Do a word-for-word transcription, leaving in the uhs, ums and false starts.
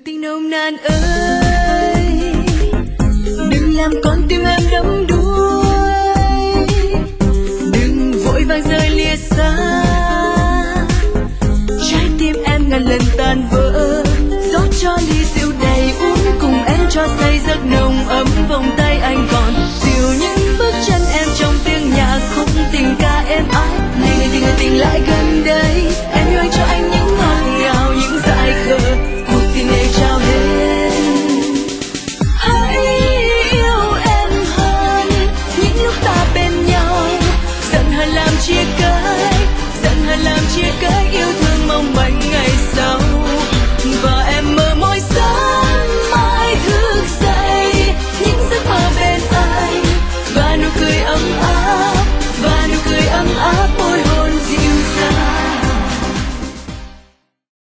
tình nồng nàn ơi, đừng làm con tim em đắm đuối, đừng vội vàng rời lìa xa, trái tim em ngàn lần tan vỡ. Rót cho ly rượu đầy uống cùng em cho say giấc nồng ấm, vòng tay anh còn dịu những bước chân em trong tiếng nhạc khúc tình ca êm ái. Này người tình người tình lại gần đây.